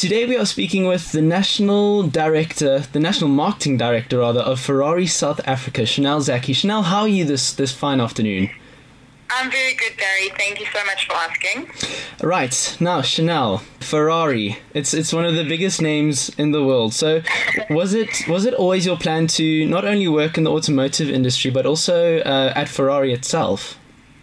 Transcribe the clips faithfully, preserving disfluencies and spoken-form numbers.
Today we are speaking with the National Director, the National Marketing Director rather, of Ferrari South Africa, Chanel Zaki. Chanel, how are you this, this fine afternoon? I'm very good, Barry. Thank you so much for asking. Right, now Chanel, Ferrari, it's it's one of the biggest names in the world. So was it was it always your plan to not only work in the automotive industry but also uh, at Ferrari itself?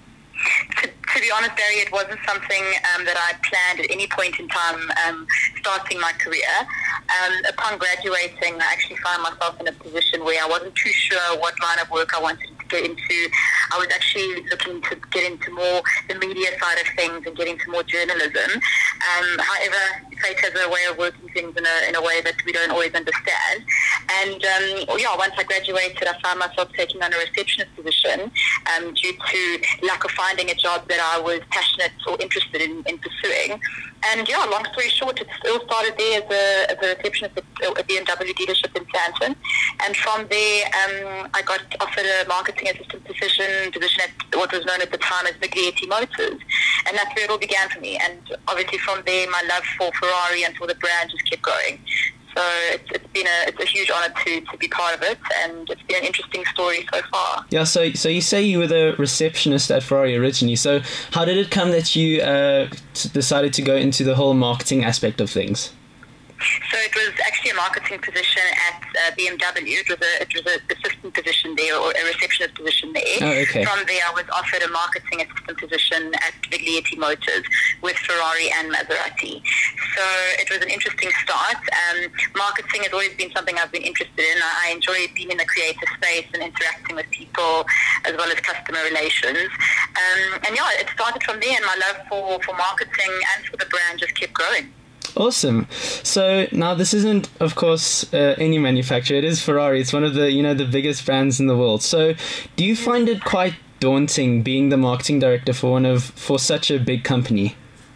To, to be honest, Barry, it wasn't something um, that I planned at any point in time um, starting my career. Um, upon graduating, I actually found myself in a position where I wasn't too sure what line of work I wanted to get into. I was actually looking to get into more the media side of things and get into more journalism. Um, however, fate has a way of working things in a, in a way that we don't always understand. And um, yeah, once I graduated, I found myself taking on a receptionist position um, due to lack of finding a job that I was passionate or interested in, in pursuing. And yeah, long story short, it still started there as a, as a receptionist at a B M W dealership in Sandton. And from there, um, I got offered a marketing assistant position, position at what was known at the time as Miglietti Motors. And that's where it all began for me. And obviously from there, my love for Ferrari and for the brand just kept growing. So it's, it's been a it's a huge honour to, to be part of it, and it's been an interesting story so far. Yeah, so so you say you were the receptionist at Ferrari originally. So how did it come that you uh, decided to go into the whole marketing aspect of things? So it was actually a marketing position at uh, B M W. It was a it was an assistant position there, or a receptionist position there. Oh, okay. From there, I was offered a marketing assistant position at Miglietti Motors with Ferrari and Maserati. So it was an interesting start. Um, marketing has always been something I've been interested in. I enjoy being in the creative space and interacting with people, as well as customer relations. Um, and yeah, it started from there, and my love for, for marketing and for the brand just kept growing. Awesome. So now this isn't, of course, uh, any manufacturer. It is Ferrari. It's one of the, you know, the biggest brands in the world. So do you find it quite daunting being the marketing director for one of for such a big company?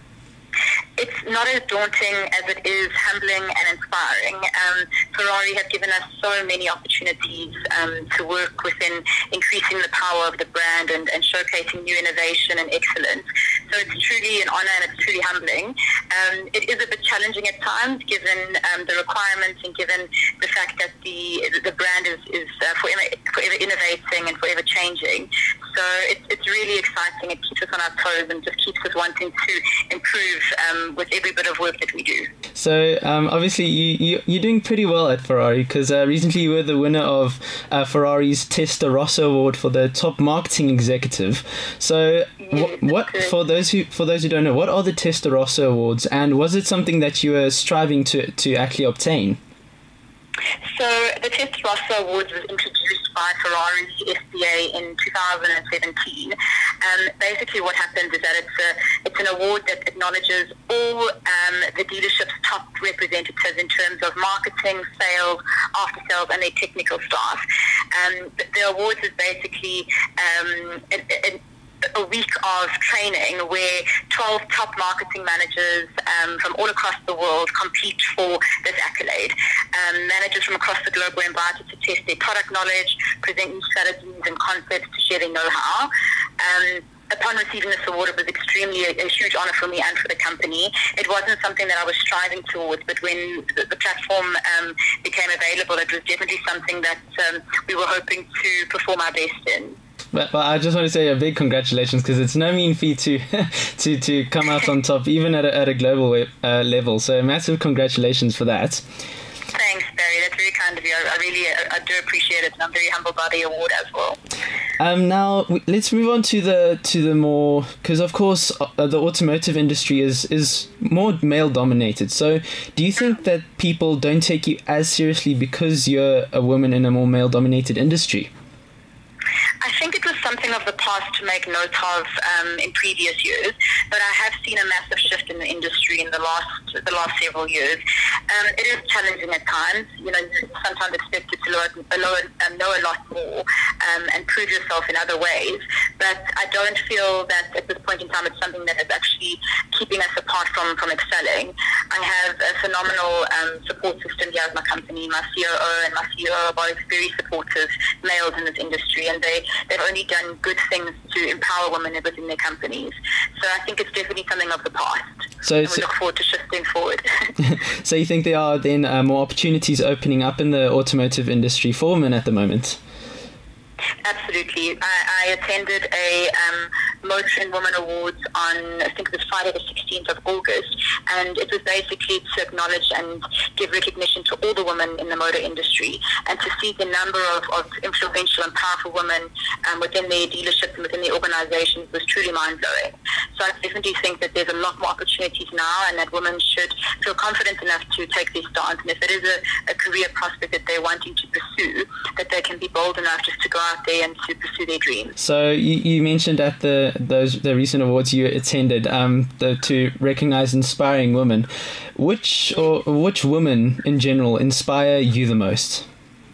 It's not as daunting as it is humbling and inspiring. Um, Ferrari have given us so many opportunities um, to work within increasing the power of the brand and, and showcasing new innovation and excellence. So it's truly an honour and it's truly humbling. Um, it is a bit challenging at times, given um, the requirements and given the fact that the the brand is, is uh, forever, forever innovating and forever changing. So it's, it's really exciting. It keeps us on our toes and just keeps us wanting to improve um, with every bit of work that we do. So um, obviously you, you, you're doing pretty well at Ferrari, because uh, recently you were the winner of uh, Ferrari's Testarossa Award for the top marketing executive. So yes, wh- what for those who for those who don't know, what are the Testarossa Awards, and was it something that you were striving to, to actually obtain? So the Testarossa Awards was introduced by Ferrari S P A in two thousand seventeen. Um, basically what happens is that it's a it's an award that acknowledges all um, the dealership's top representatives in terms of marketing, sales, after sales, and their technical staff. Um, the, the awards is basically um, an, an a week of training where twelve top marketing managers um, from all across the world compete for this accolade. Um, managers from across the globe were invited to test their product knowledge, present new strategies and concepts to share their know-how. Um, Upon receiving this award, it was extremely a, a huge honour for me and for the company. It wasn't something that I was striving towards, but when the, the platform um, became available, it was definitely something that um, we were hoping to perform our best in. But, but I just want to say a big congratulations, because it's no mean feat to to to come out on top, even at a, at a global uh, level. So massive congratulations for that. Thanks, Barry. That's very kind of you. I, I really I, I do appreciate it, and I'm very humbled by the award as well. Um, now let's move on to the to the more, because of course uh, the automotive industry is is more male dominated. So do you think that people don't take you as seriously because you're a woman in a more male dominated industry? I think it was something of the past to make note of um, in previous years, but I have seen a massive shift in the industry in the last the last several years. Um, it is challenging at times. You know, you're sometimes expected to know, know, um, know a lot more um, and prove yourself in other ways, but I don't feel that at this point in time it's something that is actually keeping us apart from, from excelling. I have a phenomenal um, support system here at my company. My C O O and my C E O are both very supportive males in this industry, and they they've only done good things to empower women within their companies. So I think it's definitely something of the past. So, and we so, look forward to shifting forward. so you think there are then uh, more opportunities opening up in the automotive industry for women at the moment? Absolutely. I, I attended a um, Motoring Women Awards on, I think it was Friday the sixteenth of August, and it was basically to acknowledge and give recognition to all the women in the motor industry, and to see the number of, of influential and powerful women um, within their dealerships and within their organizations was truly mind-blowing. So I definitely think that there's a lot more opportunities now, and that women should feel confident enough to take this stance, and if it is a, a career prospect that they're wanting to pursue, that they can be bold enough just to go out there and to pursue their dreams. So you, you mentioned at the those the recent awards you attended, um, the, to recognize inspiring women. Which or which women in general inspire you the most?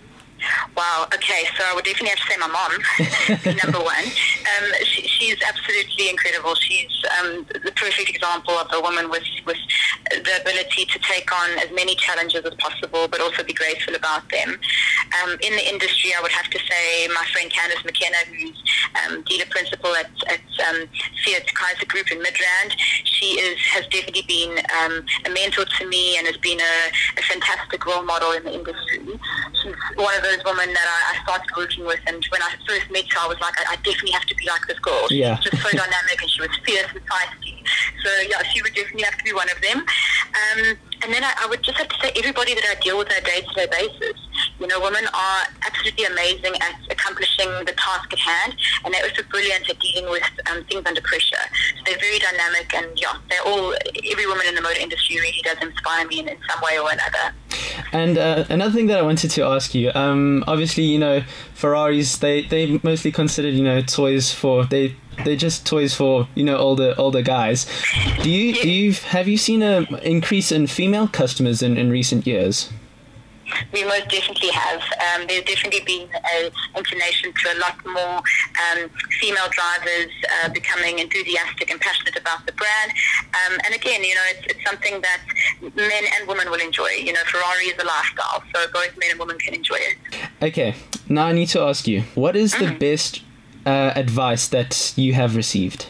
Wow. Okay, so I would definitely have to say my mom, number one. Um, she, she's absolutely incredible. She's um, the perfect example of a woman with with the ability to take on as many challenges as possible, but also be graceful about them. Um, in the industry, I would have to say my friend Candice McKenna, who's um, dealer principal at, at um, Fiat Kaiser Group in Midrand. She is has definitely been um, a mentor to me and has been a, a fantastic role model in the industry. She's one of those women that I, I started working with, and when I first met her, I was like, I, I definitely have to be like this girl. Yeah. She's just so dynamic, and she was fierce and feisty. So yeah, she would definitely have to be one of them. Um, and then I, I would just have to say everybody that I deal with on a day-to-day basis. You know, women are absolutely amazing at accomplishing the task at hand, and they're also brilliant at dealing with um, things under pressure. So they're very dynamic, and yeah, they're all, every woman in the motor industry really does inspire me in, in some way or another. And uh, another thing that I wanted to ask you, um, obviously, you know, Ferraris, they they mostly considered, you know, toys for they they're just toys for, you know, older older guys. Do you do you have you seen a increase in female customers in, in recent years? We most definitely have. Um, there's definitely been an inclination to a lot more um, female drivers uh, becoming enthusiastic and passionate about the brand. Um, and again, you know, it's, it's something that men and women will enjoy. You know, Ferrari is a lifestyle, so both men and women can enjoy it. Okay, now I need to ask you, what is the Mm. best uh, advice that you have received?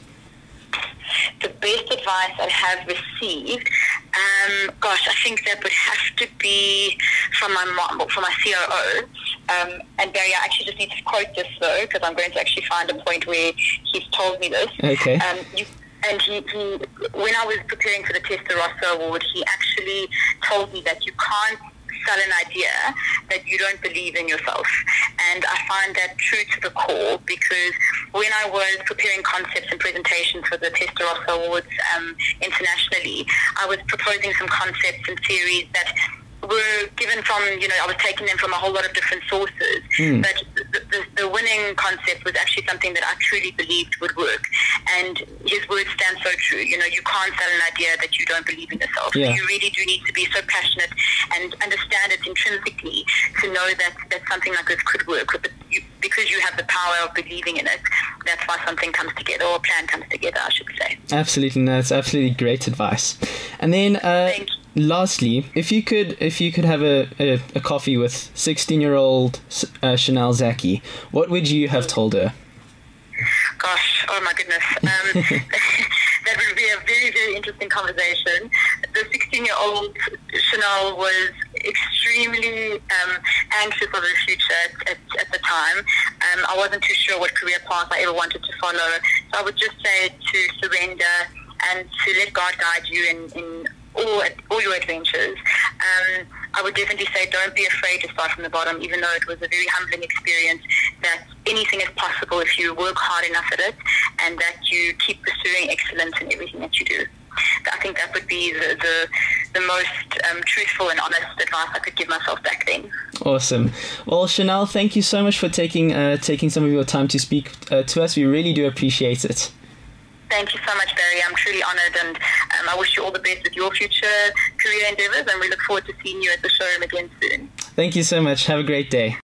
The best advice I have received, um, gosh, I think that would have to be from my mom, from my C O O. Um, and Barry, I actually just need to quote this though, because I'm going to actually find a point where he's told me this. Okay. Um, you, and he, he, when I was preparing for the Testarossa Award, he actually told me that you can't sell an idea that you don't believe in yourself. And I find that true to the core, because when I was preparing concepts and presentations for the Testarossa Awards um, internationally, I was proposing some concepts and theories that were given from, you know, I was taking them from a whole lot of different sources, mm. but the, the, the winning concept was actually something that I truly believed would work. And his words stand so true. You know, you can't sell an idea that you don't believe in yourself. Yeah. You really do need to be so passionate and understand it intrinsically to know that, that something like this could work. But you, because you have the power of believing in it, that's why something comes together, or a plan comes together, I should say. Absolutely, no, that's absolutely great advice. And then, uh, lastly, if you could, if you could have a, a, a coffee with sixteen-year-old uh, Chanel Zaki, what would you have told her? Gosh, oh my goodness. Um, that would be a very, very interesting conversation. The sixteen-year-old Chanel was extremely um, anxious for the future at, at, at the time. Um, I wasn't too sure what career path I ever wanted to follow. So I would just say to surrender and to let God guide you in, in all, all your adventures. Um, I would definitely say don't be afraid to start from the bottom, even though it was a very humbling experience, that anything is possible if you work hard enough at it, and that you keep pursuing excellence in everything that you do. I think that would be the the, the most um, truthful and honest advice I could give myself back then. Awesome. Well, Chanel, thank you so much for taking uh, taking some of your time to speak uh, to us. We really do appreciate it. Thank you so much, Barry. I'm truly honoured, and um, I wish you all the best with your future career endeavours, and we look forward to seeing you at the showroom again soon. Thank you so much. Have a great day.